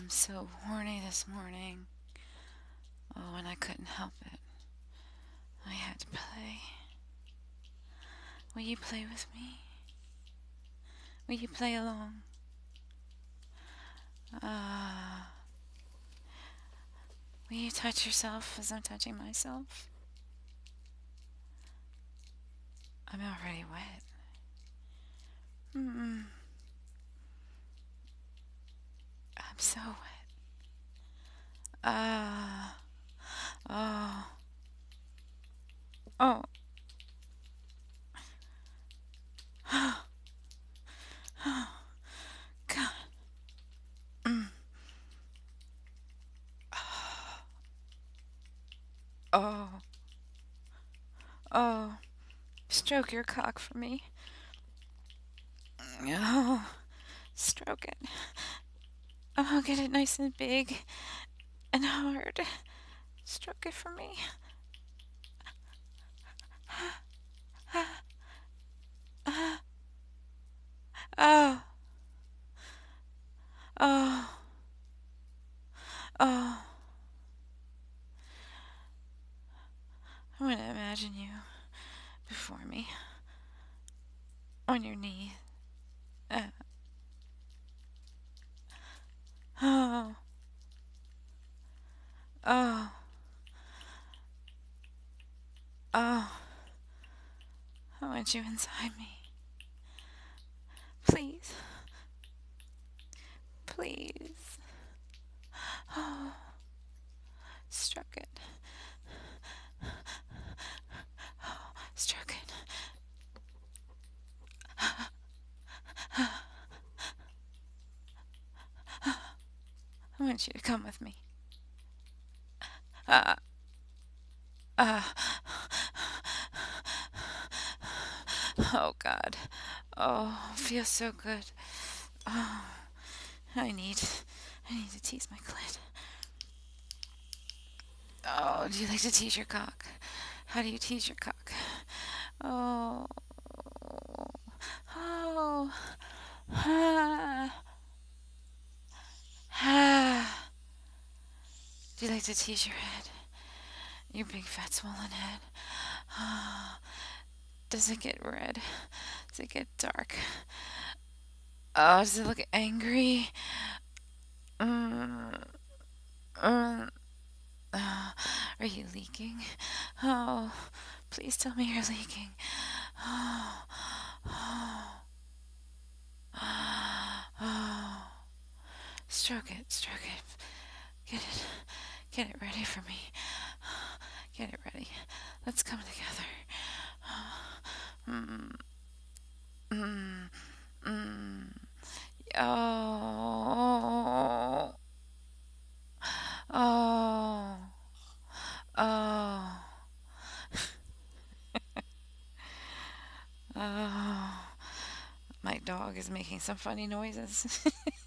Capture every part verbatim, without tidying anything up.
I'm so horny this morning. Oh, and I couldn't help it. I had to play. Will you play with me? Will you play along? Ah. Uh, will you touch yourself as I'm touching myself? I'm already wet. Mm-mm. I'm so wet. Ah. Uh, oh. Oh. Oh. God. Mm. Oh. Oh. Stroke your cock for me. Oh. Stroke it. Oh, get it nice and big and hard. Stroke it for me. Oh. Oh. Oh. I want to imagine you before me. On your knee. Uh. Oh. Oh. Oh. I want you inside me. Please. Please. Oh. Stroke it. Oh. Stroke it. I want you to come with me. Uh. Uh. Oh, God. Oh, feels so good. Oh, I need, I need to tease my clit. Oh, do you like to tease your cock? How do you tease your cock? Oh, oh, ah, ah. Do you like to tease your head? Your big fat swollen head? Oh, does it get red? Does it get dark? Oh, does it look angry? Mm, mm. Uh, are you leaking? Oh, please tell me you're leaking. Oh, oh, oh. Stroke it, stroke it. Get it, get it ready for me. Get it ready. Let's come together. Mm, mm, mm. Oh, oh, oh, oh. My dog is making some funny noises.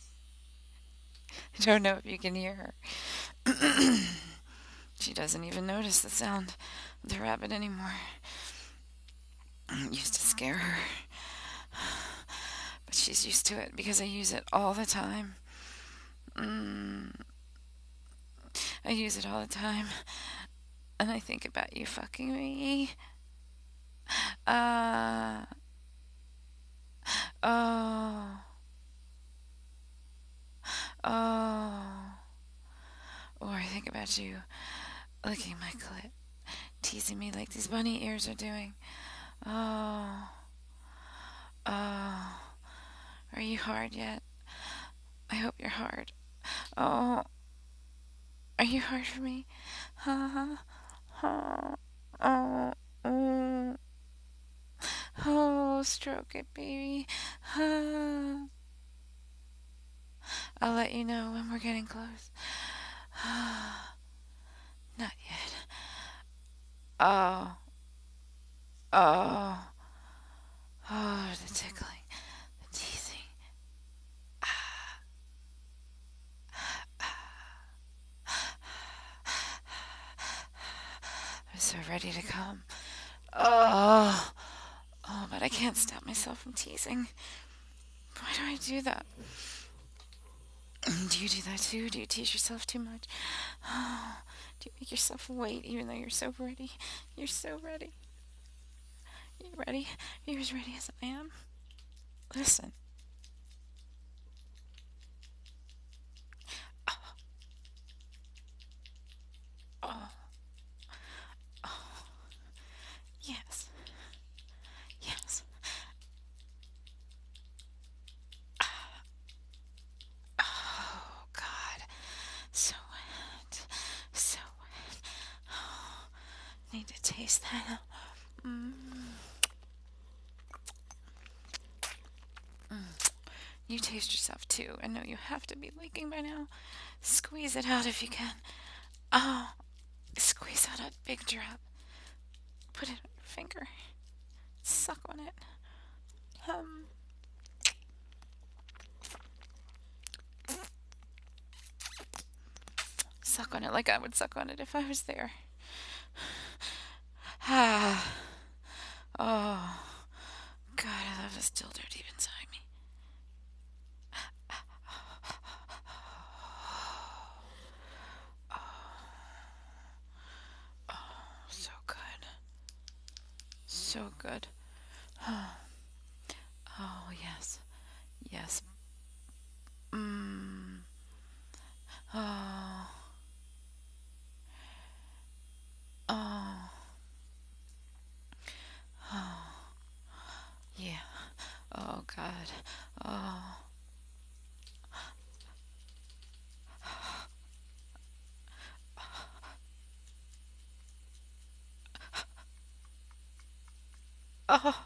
I don't know if you can hear her. She doesn't even notice the sound of the rabbit anymore. It used to scare her. But she's used to it because I use it all the time. Mm, I use it all the time. And I think about you fucking me. Uh, oh, oh. Or I think about you licking my clit, teasing me like these bunny ears are doing. Oh, oh. Are you hard yet? I hope you're hard. Oh, are you hard for me? Huh? Huh? Oh, oh, oh, stroke it, baby. Huh? I'll let you know when we're getting close. Not yet. Oh, oh, oh, the tickling, the teasing. I'm so ready to come. Oh, oh, but I can't stop myself from teasing. Why do I do that? Do you do that too? Do you tease yourself too much? Oh, do you make yourself wait even though you're so ready? You're so ready. You ready? You're as ready as I am. Listen. Oh, oh, oh. Yes. Yes. Oh, God. So wet. So wet. Oh, need to taste that. Mm. Mm. You taste yourself too. I know you have to be leaking by now. Squeeze it out if you can. Oh, squeeze out a big drop. Put it on your finger. Suck on it. Um, suck on it like I would suck on it if I was there. Ah. Oh. God, I love this dildo deep inside me. So good. So good. Oh, yes. Yes. Mmm. Oh. Oh. Oh. Yeah. Oh, God. Oh. Oh.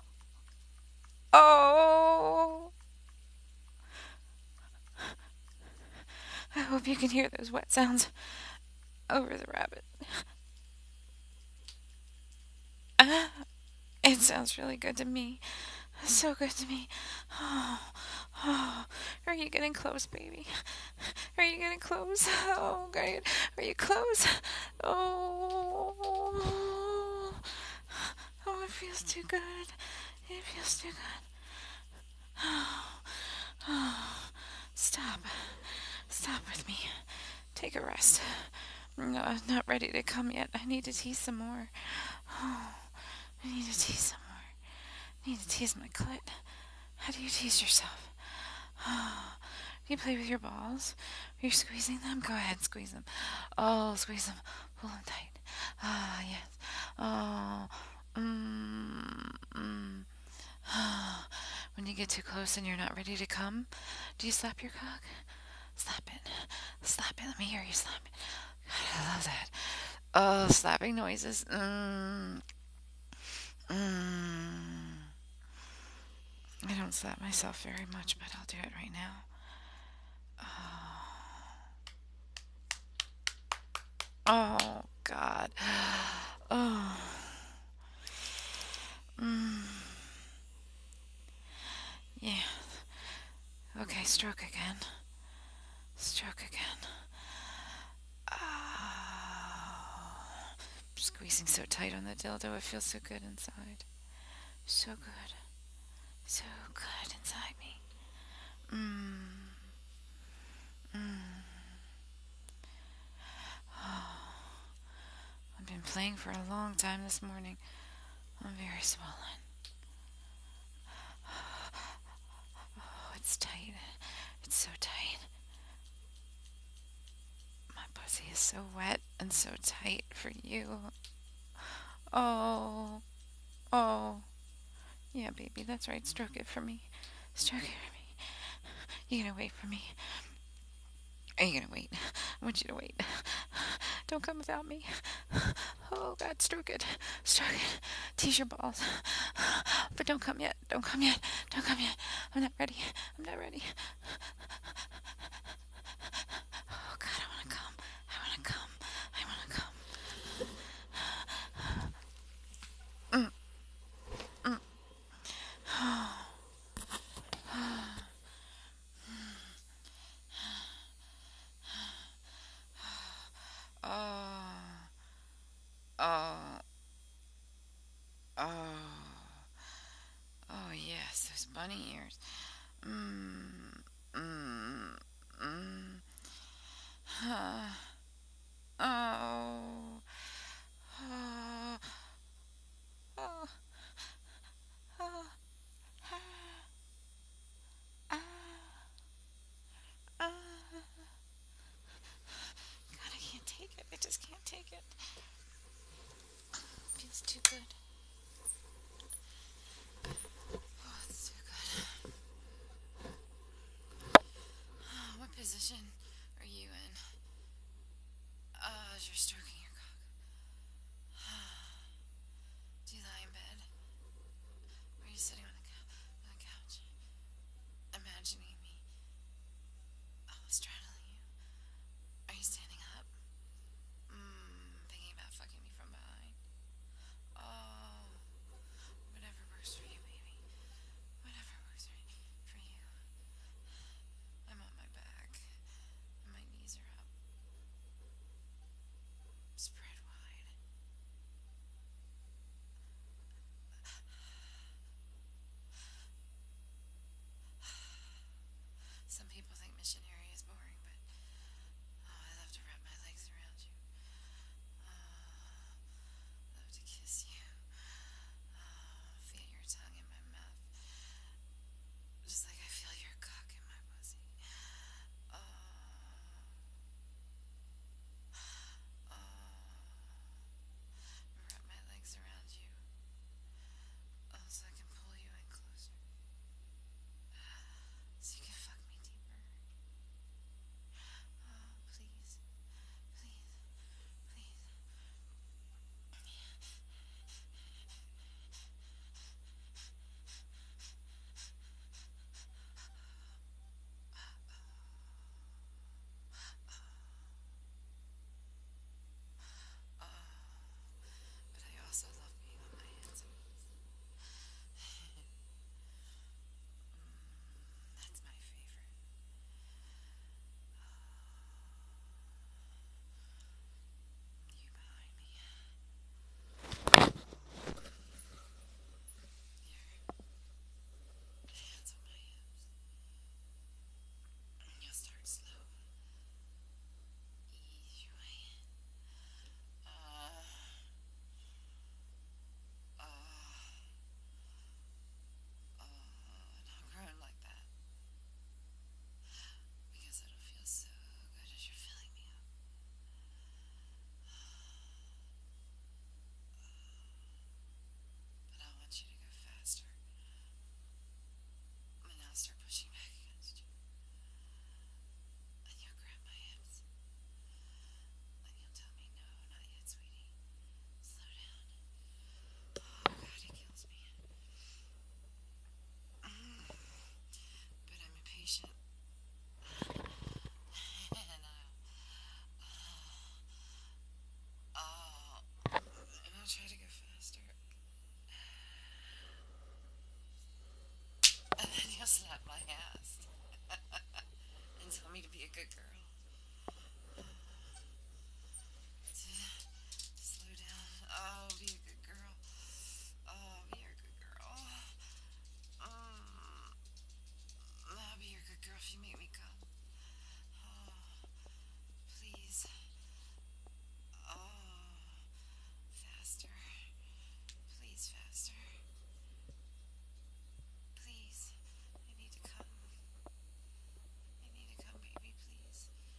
Oh. I hope you can hear those wet sounds over the rabbit. Ah, it sounds really good to me. So good to me. Oh, oh, are you getting close, baby? Are you getting close? Oh, great. Are you close? Oh, oh, it feels too good. It feels too good. Oh, oh, stop. Stop with me. Take a rest. No, I'm not ready to come yet. I need to tease some more. Oh, I need to tease some more. I need to tease my clit. How do you tease yourself? Oh, do you play with your balls? Are you squeezing them? Go ahead, squeeze them. Oh, squeeze them. Pull them tight. Ah, yes. Oh, mm, mm. When you get too close and you're not ready to come, do you slap your cock? Slap it. Slap it. Let me hear you slap it. God, I love that. Oh, slapping noises. Mm, mm. I don't slap myself very much, but I'll do it right now. Oh, God. Oh. Mm. Yeah. Okay, stroke again. Stroke again. Oh. Squeezing so tight on the dildo, it feels so good inside. So good. So good inside me. Mmm. Mmm. Oh. I've been playing for a long time this morning. I'm very swollen. Oh, it's tight. It's so tight. My pussy is so wet and so tight for you. Oh, oh. Yeah, baby, that's right. Stroke it for me. Stroke it for me. You gonna wait for me? Are you gonna wait? I want you to wait. Don't come without me. Oh, God, stroke it. Stroke it. Tease your balls. But don't come yet. Don't come yet. Don't come yet. I'm not ready. I'm not ready. Oh, God, I wanna come. I wanna come. I wanna come. Mm, mm. Oh, oh, oh, oh, yes, those bunny ears. Mm, mm, mm. take it. I just can't take it. Feels too good. Oh, it's too good. Oh, what position are you in? Uh, as you're stroking your cock. Do you lie in bed? Or are you sitting on the, cou- on the couch? Imagining me. Oh, straddling you. Are you standing up? Mmm, thinking about fucking me from behind. Oh, whatever works for you, baby. Whatever works for you. For you. I'm on my back. And my knees are up. Spread wide. Some people think missionary is boring, but oh, I love to wrap my legs around you. Oh, love to kiss you. Oh, feel your tongue in my mouth. Just like I feel your cock in my pussy. Oh, oh. Wrap my legs around you. Oh, so I can pull you in closer. So you can fuck me deeper. Oh, please. Please. Please. Oh, but I also love being on my hands and knees. Mm, that's my favorite. You behind me. Your hands on my hips. And you'll start slow. Ease your way in. Uh, uh, uh, and I'll groan like that. Because it'll feel so good as you're filling me up. But I want you to go faster. And I'll start pushing back against you. And you'll grab my hips. And you'll tell me, no, not yet, sweetie. Slow down. Oh, God, it kills me. Mm. But I'm impatient. And I'll, oh, and I'll try to go faster. And then you'll slap my ass. And tell me to be a good girl. Slow down. Oh, be a good girl. Oh, be a good girl. Mm. I'll be your good girl if you make me come. Oh, please. Oh, faster. Please, faster. Please. I need to come. I need to come, baby, please.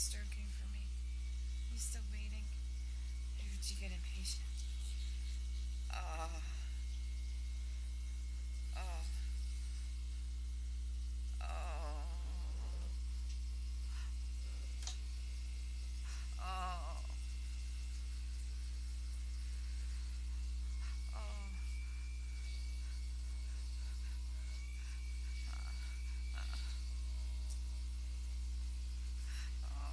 stroking for me? You still waiting? Or did you get impatient? Oh. Oh. Oh. Oh. Oh. Oh.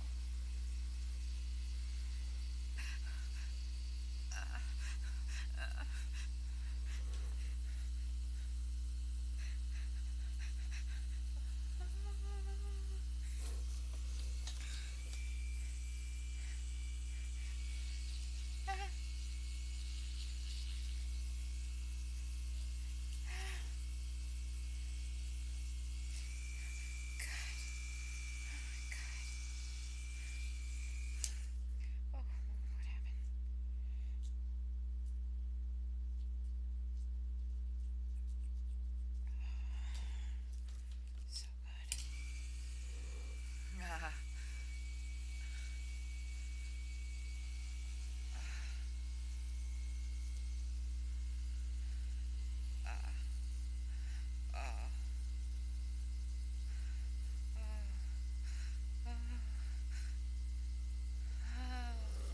Oh, what happened? So good. Ah. Ah. Ah. Ah. Ah.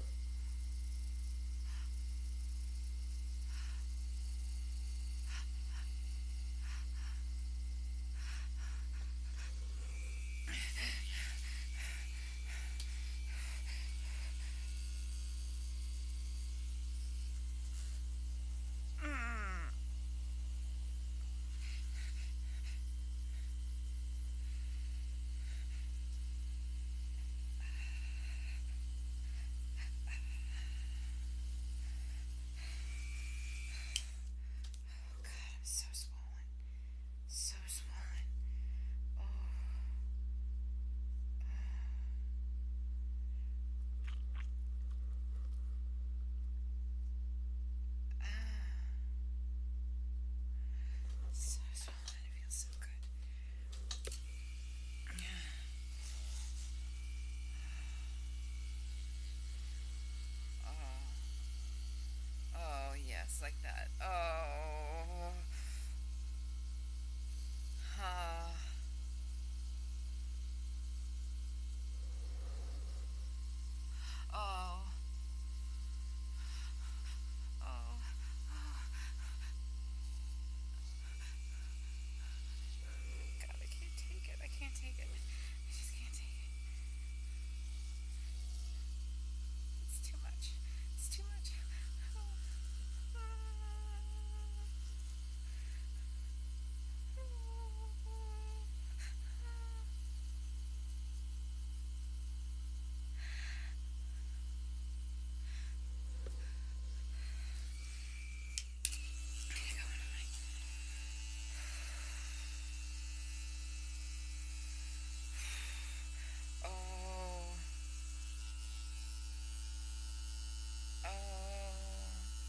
Mm. God, I'm so swollen. So swollen. Oh. Ah. So swollen. It feels so good. Oh. Oh, yes, like that. Oh. Ah. Oh. Oh. God, I can't take it. I can't take it. I just can't take it. It's too much. It's too much. Oh. Oh. Oh.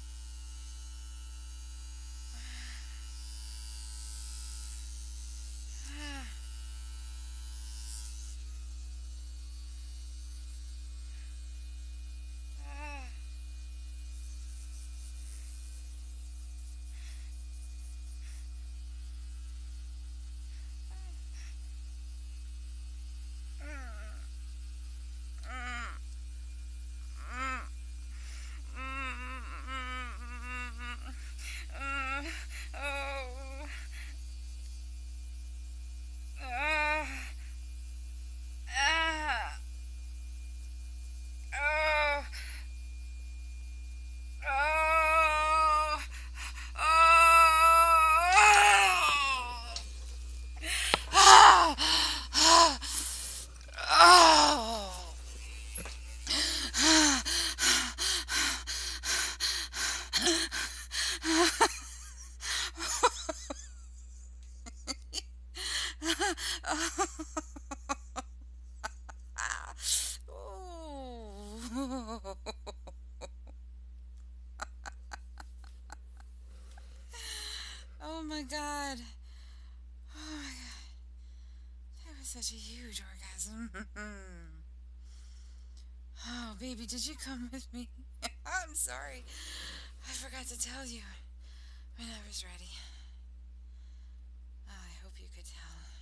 Oh my god. Oh my god. That was such a huge orgasm. Oh, baby, did you come with me? I'm sorry. I forgot to tell you when I was ready. Oh, I hope you could tell.